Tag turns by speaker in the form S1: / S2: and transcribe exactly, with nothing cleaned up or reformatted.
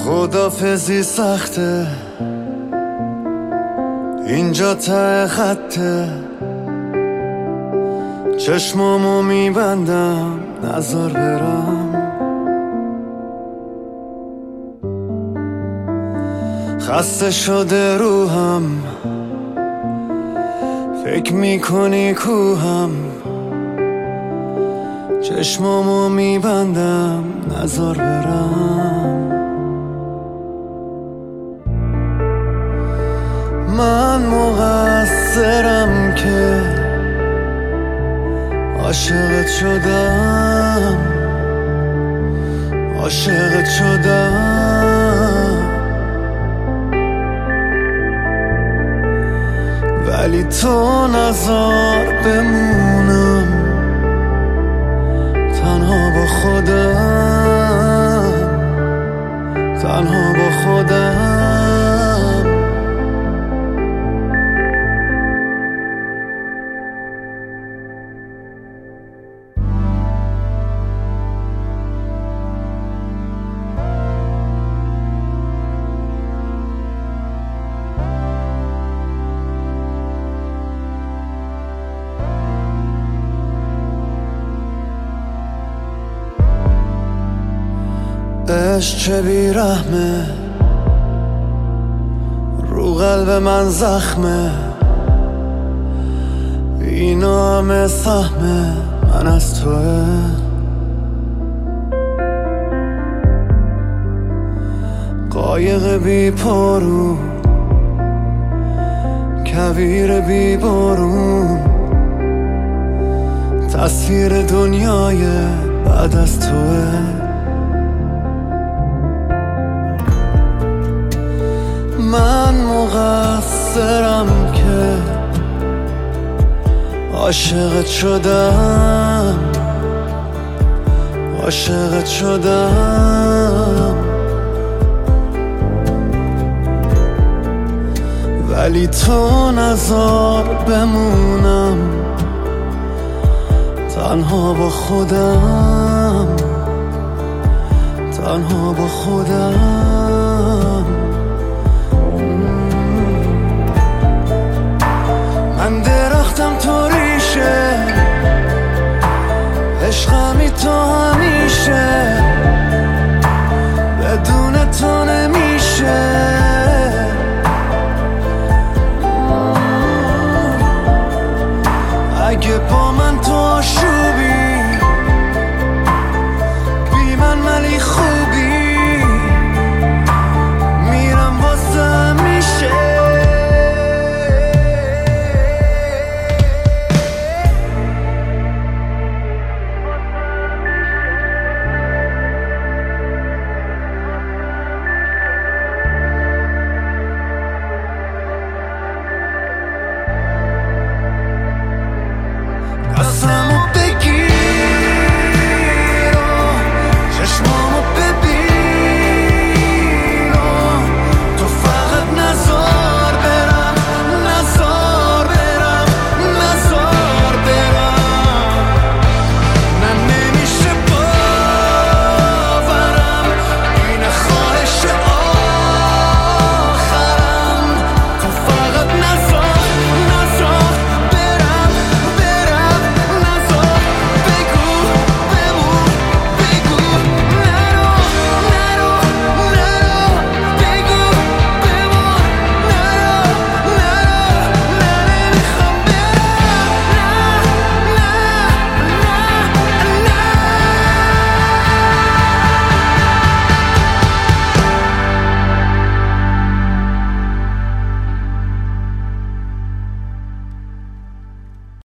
S1: خدافزی سخته، اینجا ته خطه، چشمامو میبندم نذار برم. خسته شده روحم، فکر میکنی کوهم، چشمامو میبندم نذار برم. من مقصرم که عاشقت شدم، عاشقت شدم، ولی تو نذار بمونم تنها با خودم، تنها با خودم. عشق چه بیرحمه، رو قلب من زخمه، اینا همه سهمه من از توه. قایق بی پارو، کویر بی بارون، تصویر دنیای بعد از توه. من مقصرم که عاشقت شدم، عاشقت شدم، ولی تو نذار بمونم تنها با خودم، تنها با خودم. من درختم تو ریشه، عشقمی تو همیشه، بدون تو نمیشه. اگه با من تو آشوبی، بی من ولی خوب